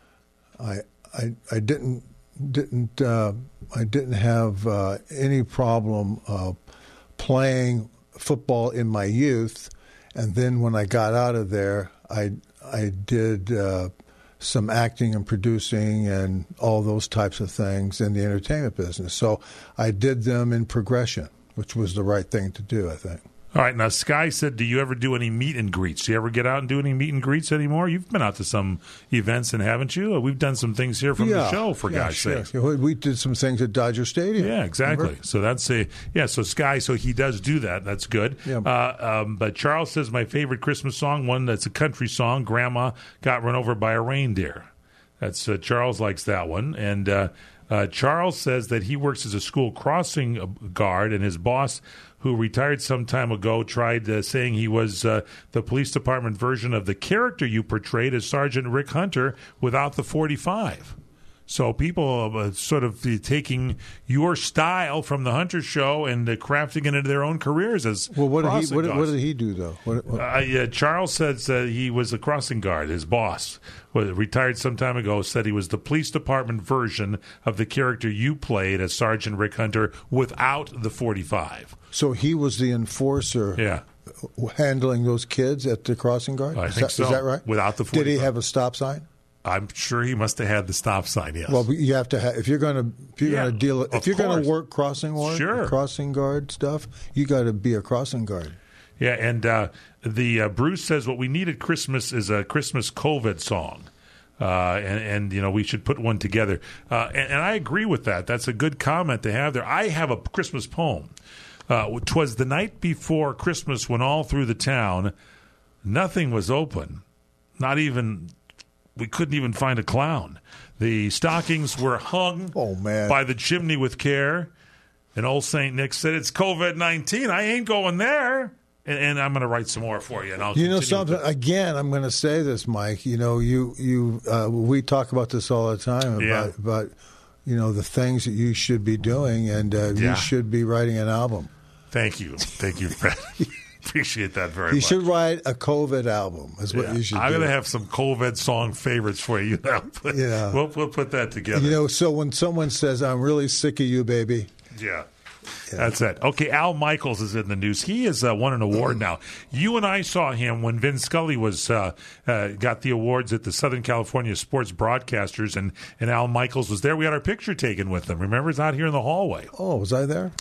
I I, I didn't didn't uh, I didn't have uh, any problem uh, playing football in my youth, and then when I got out of there, I I did. Uh, some acting and producing and all those types of things in the entertainment business. So I did them in progression, which was the right thing to do, I think. All right. Now, Sky said, do you ever do any meet and greets? Do you ever get out and do any meet and greets anymore? You've been out to some events, and haven't you? We've done some things here from yeah. the show, for yeah, God's sure. sake. We did some things at Dodger Stadium. Yeah, exactly. Remember? So that's a, yeah, so Sky, so he does do that. That's good. Yeah. Uh, um, but Charles says, my favorite Christmas song, one that's a country song, Grandma Got Run Over by a Reindeer. That's uh, Charles likes that one. And uh, uh, Charles says that he works as a school crossing guard, and his boss, who retired some time ago, tried uh, saying he was uh, the police department version of the character you portrayed as Sergeant Rick Hunter without the forty-five. So people uh, sort of uh, taking your style from the Hunter show and uh, crafting it into their own careers as well. What did he? crossing What, guards. what did he do though? What, what? Uh, yeah, Charles says uh, he was a crossing guard. His boss, was retired some time ago, said he was the police department version of the character you played as Sergeant Rick Hunter without the forty-five. So he was the enforcer. Yeah. Handling those kids at the crossing guard. I is think that, so. Is that right? Without the forty-five. Did he have a stop sign? I'm sure he must have had the stop sign. Yes. Well, you have to have if you're going to if you're Yeah, going to deal of if you're going course. to work crossing guard, Sure. crossing guard stuff. You got to be a crossing guard. Yeah, and uh, the uh, Bruce says what we need at Christmas is a Christmas COVID song. Uh, and, and, you know, we should put one together. Uh, and, and I agree with that. That's a good comment to have there. I have a Christmas poem. Uh, 'twas the night before Christmas when all through the town nothing was open. Not even, we couldn't even find a clown. The stockings were hung oh, man. by the chimney with care. And old Saint Nick said, it's COVID nineteen. I ain't going there. And, and I'm going to write some more for you. And I'll You know continue something? with it. Again, I'm going to say this, Mike. You know, you you uh, we talk about this all the time about Yeah. about you know the things that you should be doing, and uh, Yeah. you should be writing an album. Thank you. Thank you, Fred. Appreciate that very You much. should write a COVID album. Is what Yeah. you should. I'm do. going to have some COVID song favorites for you. Yeah. We'll, we'll put that together. You know, so when someone says, "I'm really sick of you, baby," Yeah. That's it. Okay, Al Michaels is in the news. He has uh, won an award now. You and I saw him when Vin Scully was uh, uh, got the awards at the Southern California Sports Broadcasters, and, and Al Michaels was there. We had our picture taken with him. Remember, he's out here in the hallway. Oh, was I there?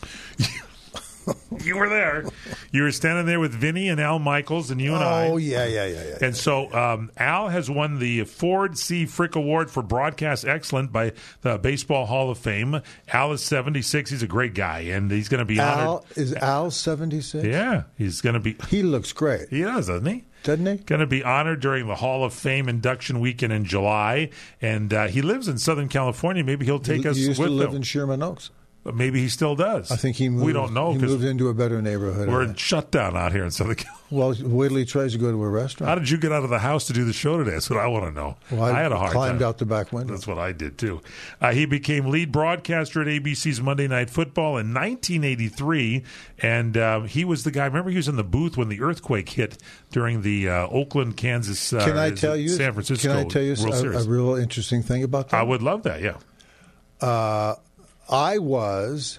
You were there. You were standing there with Vinny and Al Michaels, and you and I. Oh, yeah, yeah, yeah, yeah. And so um, Al has won the Ford C. Frick Award for Broadcast Excellence by the Baseball Hall of Fame. Al is seventy-six. He's a great guy, and he's going to be Al honored. is Al seventy-six. Yeah, he's going to be. He looks great. He does, doesn't he? Doesn't he? Going to be honored during the Hall of Fame induction weekend in July, and uh, he lives in Southern California. Maybe he'll take he, us he used with to live him. in Sherman Oaks. But maybe he still does. I think he moved. We don't know He because moved into a better neighborhood. we're in shutdown out here in Southern California. Well, wait till he tries to go to a restaurant. How did you get out of the house to do the show today? That's what I want to know. Well, I, I had a hard climbed time. out the back window. That's what I did, too. Uh, he became lead broadcaster at A B C's Monday Night Football in nineteen eighty-three, and uh, he was the guy. Remember, he was in the booth when the earthquake hit during the uh, Oakland, Kansas, uh, Can I tell you? San Francisco Can I tell you World a, Series. a real interesting thing about that? I would love that, yeah. Uh, I was,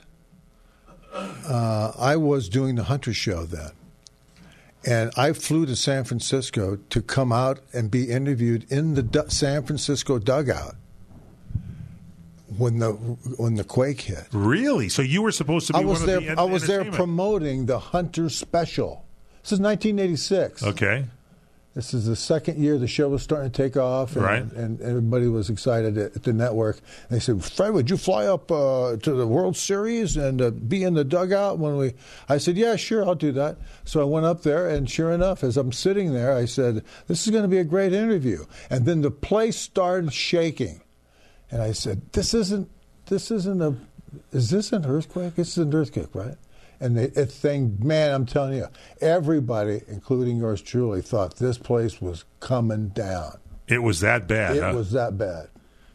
uh, I was doing the Hunter show then. And I flew to San Francisco to come out and be interviewed in the du- San Francisco dugout when the when the quake hit. Really? So you were supposed to be I was one there. of the en- I was there entertainment. promoting the Hunter special. This is nineteen eighty-six. Okay. This is the second year the show was starting to take off, and, Right. and everybody was excited at, at the network. And they said, "Fred, would you fly up uh, to the World Series and uh, be in the dugout when we?" I said, "Yeah, sure, I'll do that." So I went up there, and sure enough, as I'm sitting there, I said, "This is going to be a great interview." And then the place started shaking, and I said, "This isn't. This isn't a. Is this an earthquake? This is an earthquake, right?" And the it thing, man, I'm telling you, everybody, including yours truly, thought this place was coming down. It was that bad, It huh? was that bad.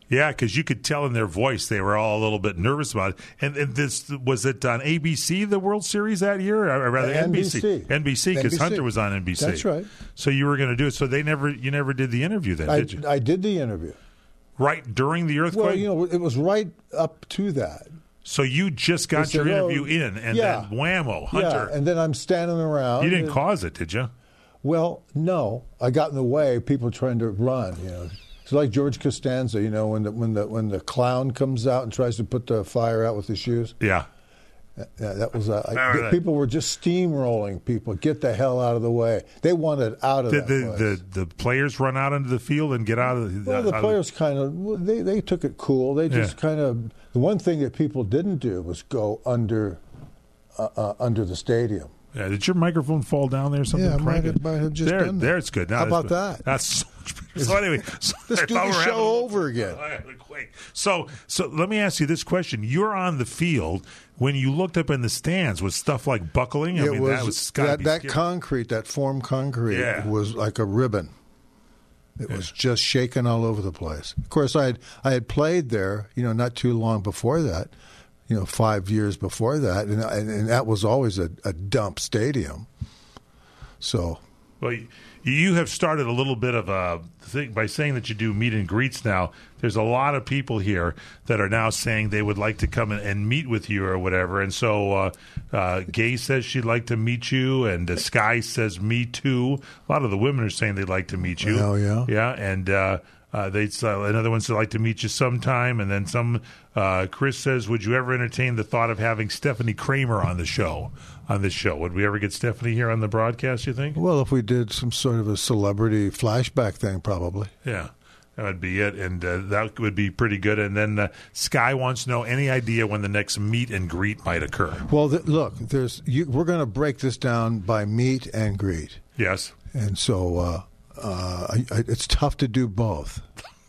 Yeah, because you could tell in their voice they were all a little bit nervous about it. And, and this was it on A B C, the World Series that year, or rather N B C. N B C, N B C, because Hunter was on N B C. That's right. So you were going to do it. So they never, you never did the interview then, I, did you? I did the interview. Right during the earthquake. Well, you know, it was right up to that. So you just got They your said, interview oh, in, and yeah. then whammo, Hunter. Yeah, and then I'm standing around. You didn't and, cause it, did you? Well, no. I got in the way. People trying to run. You know, it's like George Costanza. You know, when the when the when the clown comes out and tries to put the fire out with his shoes. Yeah. Yeah, that was. Uh, I, right. People were just steamrolling. People, get the hell out of the way. They wanted out of Did that the, place. the the players run out into the field and get out of the? Well, the out players kind of well, they they took it cool. They just Yeah. kind of the one thing that people didn't do was go under uh, uh, under the stadium. Yeah, did your microphone fall down there or something? Yeah, I might Crank have- it. might have just there, done that. there it's good. Now How that's about good. that? That's so much better. So anyway, so Let's I do thought the we were show having a- over again. I had a quake. So, so let me ask you this question: you're on the field. When you looked up in the stands, was stuff like buckling? I it mean, was that was gotta that, be that scary. concrete, that formed concrete, Yeah. was like a ribbon. It was just shaking all over the place. Of course, I had I had played there, you know, not too long before that, you know, five years before that, and and, and that was always a, a dump stadium. So, Well, you- you have started a little bit of a thing by saying that you do meet and greets now. There's a lot of people here that are now saying they would like to come in and meet with you or whatever. And so uh, uh, Gay says she'd like to meet you, and uh, Sky says me too. A lot of the women are saying they'd like to meet you. Oh, yeah? Yeah, and uh, uh, they uh, another one said like to meet you sometime. And then some, uh, Chris says, would you ever entertain the thought of having Stephanie Kramer on the show? On this show, would we ever get Stephanie here on the broadcast, you think? well, if we did some sort of a celebrity flashback thing, probably. Yeah, that would be it, and uh, that would be pretty good. And then uh, Sky wants to know any idea when the next meet and greet might occur. Well, th- look, there's you, we're going to break this down by meet and greet. Yes. And so uh, uh, I, I, it's tough to do both.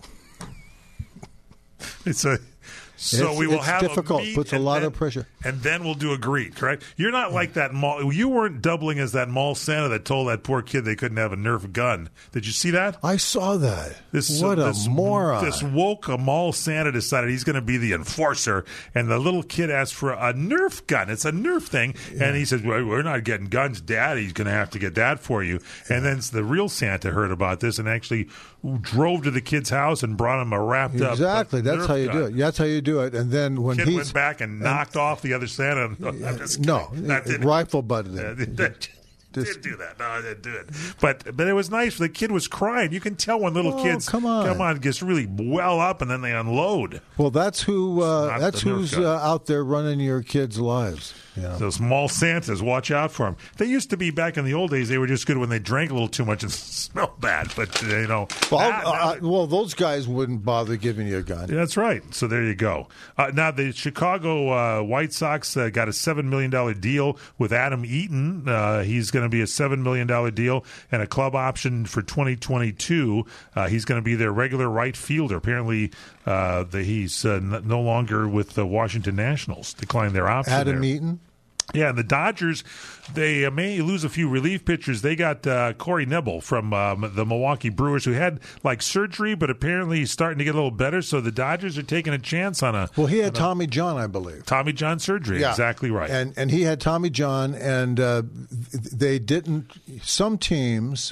It's a so It's- we will it's have difficult. a meet Puts a and lot then- of pressure. and then we'll do a greet. Correct? You're not like that mall. You weren't doubling as that mall Santa that told that poor kid they couldn't have a Nerf gun. Did you see that? I saw that. This, what uh, a this, moron. This woke mall Santa decided he's going to be the enforcer, and the little kid asked for a Nerf gun. It's a Nerf thing, and he says, well, we're not getting guns, Daddy's going to have to get that for you. And then the real Santa heard about this and actually drove to the kid's house and brought him a wrapped up Exactly. That's Nerf how you gun. do it. That's how you do it. And then when Kid he's went back and knocked off the other Santa. No, I'm just no, kidding. That didn't- rifle butted Yeah, it. that- didn't do that. No, I didn't do it. But but it was nice. The kid was crying. You can tell when little Oh, kids come on. come on, gets really well up, and then they unload. Well, that's who. Uh, Not that's the Nerf who's gun. uh, out there running your kids' lives. You know? Those mall Santas, watch out for them. They used to be back in the old days. They were just good when they drank a little too much and smelled bad. But uh, you know, Well, now- now uh, well, those guys wouldn't bother giving you a gun. Yeah, that's right. So there you go. Uh, now, the Chicago uh, White Sox uh, got a seven million dollars deal with Adam Eaton. Uh, he's going to be a seven million dollars deal and a club option for twenty twenty-two. Uh, he's going to be their regular right fielder. Apparently, uh, the, he's uh, n- no longer with the Washington Nationals, declined their option. Adam there. Eaton. Yeah, and the Dodgers, they uh, may lose a few relief pitchers. They got uh, Corey Nebel from um, the Milwaukee Brewers, who had like surgery, but apparently he's starting to get a little better. So the Dodgers are taking a chance on a Well, he had on a- Tommy John, I believe. Tommy John surgery. Yeah. Exactly right. And and he had Tommy John, and uh, they didn't. Some teams.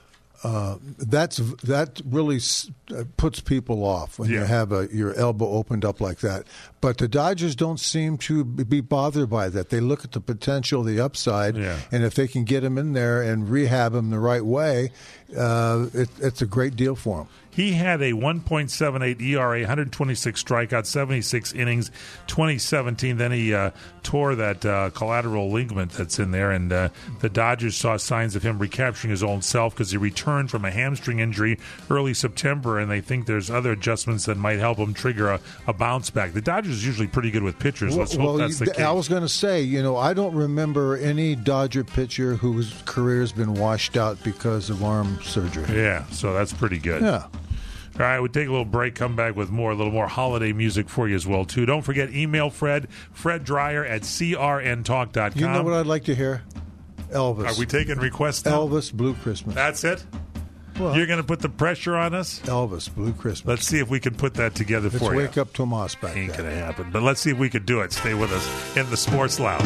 Uh, that's that really s- uh, puts people off when you Yeah. have a, your elbow opened up like that. But the Dodgers don't seem to be bothered by that. They look at the potential, the upside, Yeah. and if they can get him in there and rehab him the right way, uh, it, it's a great deal for him. He had a one point seven eight E R A, one hundred twenty-six strikeouts, seventy-six innings, twenty seventeen. Then he uh, tore that uh, collateral ligament that's in there, and uh, the Dodgers saw signs of him recapturing his own self because he returned from a hamstring injury early September, and they think there's other adjustments that might help him trigger a, a bounce back. The Dodgers are usually pretty good with pitchers. Let's hope that's the you- case. I was going to say, you know, I don't remember any Dodger pitcher whose career's been washed out because of arm surgery. Yeah, so that's pretty good. Yeah. All right, we'll take a little break, come back with more, a little more holiday music for you as well, too. Don't forget, email Fred, Fred Dreyer at C R N talk dot com. You know what I'd like to hear? Elvis. Are we taking requests now? Elvis, Blue Christmas. That's it? Well, You're going to put the pressure on us? Elvis, Blue Christmas. Let's see if we can put that together Let's for you. wake up Tomas back Ain't then. going to happen. But let's see if we could do it. Stay with us in the Sports Lounge.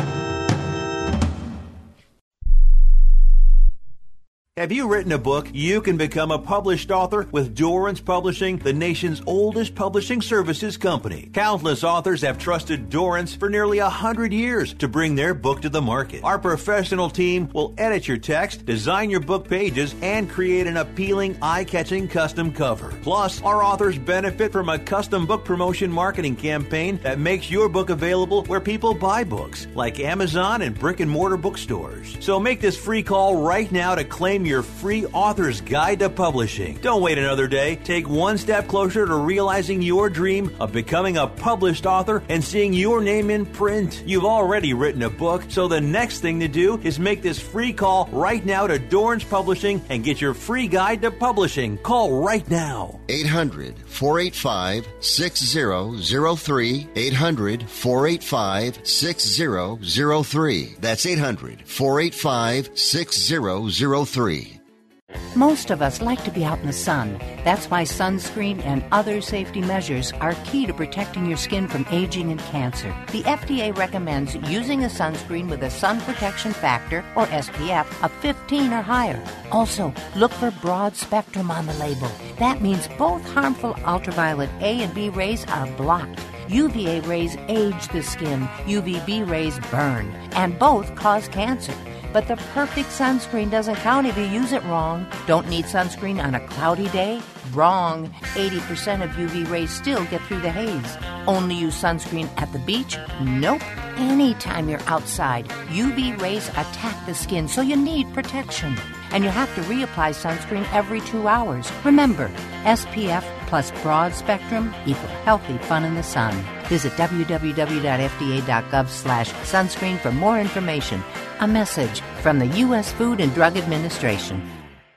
Have you written a book? You can become a published author with Dorrance Publishing, the nation's oldest publishing services company. Countless authors have trusted Dorrance for nearly a hundred years to bring their book to the market. Our professional team will edit your text, design your book pages, and create an appealing, eye-catching custom cover. Plus, our authors benefit from a custom book promotion marketing campaign that makes your book available where people buy books, like Amazon and brick-and-mortar bookstores. So make this free call right now to claim your free author's guide to publishing. Don't wait another day. Take one step closer to realizing your dream of becoming a published author and seeing your name in print. You've already written a book, so the next thing to do is make this free call right now to Dorrance Publishing and get your free guide to publishing. Call right now. eight hundred, four eight five, six zero zero three. eight hundred, four eight five, six zero zero three. That's eight hundred, four eight five, six zero zero three. Most of us like to be out in the sun. That's why sunscreen and other safety measures are key to protecting your skin from aging and cancer. The F D A recommends using a sunscreen with a sun protection factor, or S P F, of fifteen or higher. Also, look for broad spectrum on the label. That means both harmful ultraviolet A and B rays are blocked. U V A rays age the skin, U V B rays burn, and both cause cancer. But the perfect sunscreen doesn't count if you use it wrong. Don't need sunscreen on a cloudy day? Wrong. eighty percent of U V rays still get through the haze. Only use sunscreen at the beach? Nope. Anytime you're outside, U V rays attack the skin, so you need protection. And you have to reapply sunscreen every two hours. Remember, S P F plus broad spectrum equal healthy fun in the sun. Visit w w w dot f d a dot gov slash sunscreen for more information. A message from the U S Food and Drug Administration.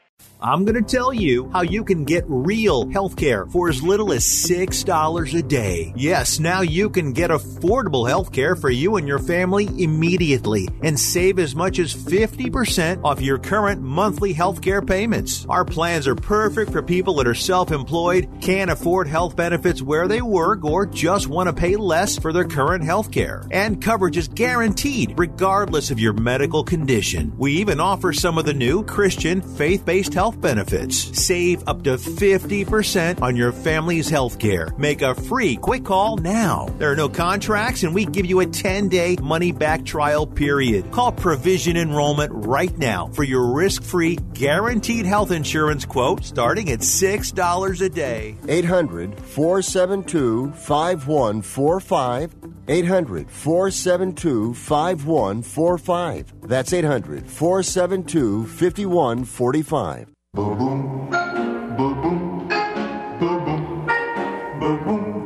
I'm going to tell you how you can get real health care for as little as six dollars a day. Yes, now you can get affordable health care for you and your family immediately and save as much as fifty percent off your current monthly health care payments. Our plans are perfect for people that are self-employed, can't afford health benefits where they work, or just want to pay less for their current health care. And coverage is guaranteed regardless of your medical condition. We even offer some of the new Christian faith-based health benefits. Save up to fifty percent on your family's health care. Make a free quick call now. There are no contracts, and we give you a ten-day money-back trial period. Call Provision Enrollment right now for your risk-free, guaranteed health insurance quote starting at six dollars a day. eight hundred, four seven two, five one four five. eight hundred, four seven two, five one four five. That's eight hundred, four seven two, five one four five. Boom, boom, boom, boom, boom, boom, boom, boom,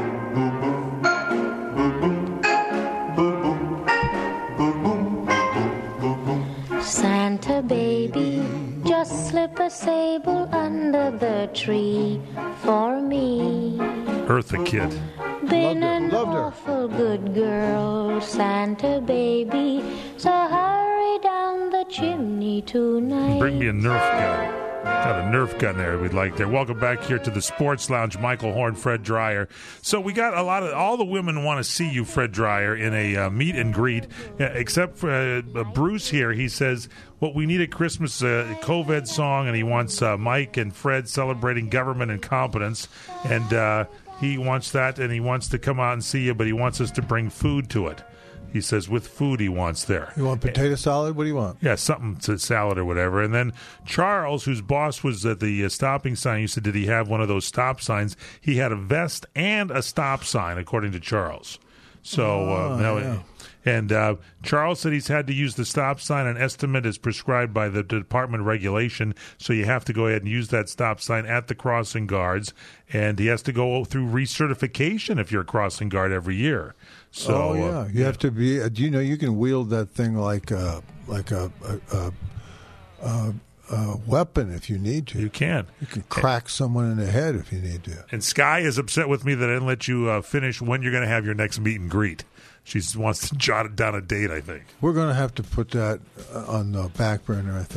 boom. Santa baby, just slip a sable under the tree for me. Eartha Kitt. Been an awful good girl, Santa baby, so hurry down the chimney tonight. Bring me a Nerf gun. Got a Nerf gun there we'd like there. Welcome back here to the Sports Lounge. Michael Horn, Fred Dreyer. So we got a lot of, all the women want to see you, Fred Dreyer, in a uh, meet and greet, uh, except for uh, Bruce here. He says, what we need at Christmas, uh, COVID song, and he wants uh, Mike and Fred celebrating government incompetence. And uh, he wants that, and he wants to come out and see you, but he wants us to bring food to it. He says with food he wants there. You want potato salad? What do you want? Yeah, something to salad or whatever. And then Charles, whose boss was at the uh, stopping sign, you said, did he have one of those stop signs? He had a vest and a stop sign, according to Charles. So, oh, uh, now, yeah. And uh, Charles said he's had to use the stop sign. An estimate is prescribed by the Department regulation, so you have to go ahead and use that stop sign at the crossing guards. And he has to go through recertification if you're a crossing guard every year. So, oh yeah, uh, you yeah. have to be. Uh, do you know you can wield that thing like a like a, a, a, a, a weapon if you need to. You can. You can crack someone in the head if you need to. And Sky is upset with me that I didn't let you uh, finish when you're going to have your next meet and greet. She wants to jot down a date, I think. We're going to have to put that on the back burner, I think.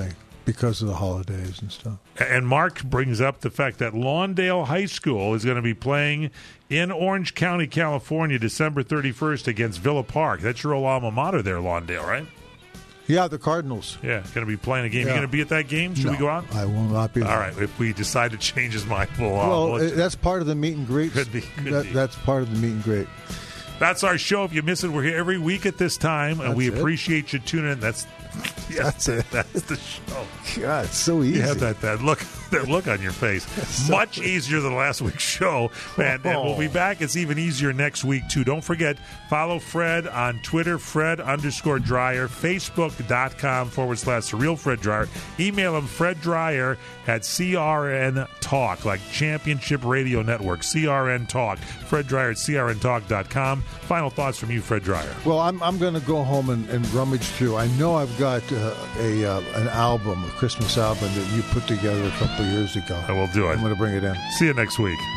because of the holidays and stuff. And Mark brings up the fact that Lawndale High School is going to be playing in Orange County, California, December thirty-first against Villa Park. That's your old alma mater there, Lawndale, right? Yeah, the Cardinals. Yeah, going to be playing a game. Yeah. You going to be at that game? Should No, we go out? I will not be there. All right. If we decide to change his mind, we'll. Uh, Well, we'll uh, that's part of the meet and greet. Could be, could that, be. That's part of the meet and greet. That's our show. If you miss it, we're here every week at this time, and That's we it? appreciate you tuning in. That's yeah, That's it. That's the show. God, it's so easy. You have that, that look that look on your face. so Much easier than last week's show. And, and we'll be back. It's even easier next week, too. Don't forget, follow Fred on Twitter, Fred underscore Dryer, Facebook.com forward slash The Real Fred Dryer. Email him, Fred Dryer at C R N Talk, like Championship Radio Network, C R N Talk. Fred Dryer at C R N Talk dot com. Final thoughts from you, Fred Dryer. Well, I'm I'm going to go home and, and rummage through. I know I've got uh, a uh, an album, a Christmas album that you put together a couple of years ago. I will do it. I'm going to bring it in. See you next week.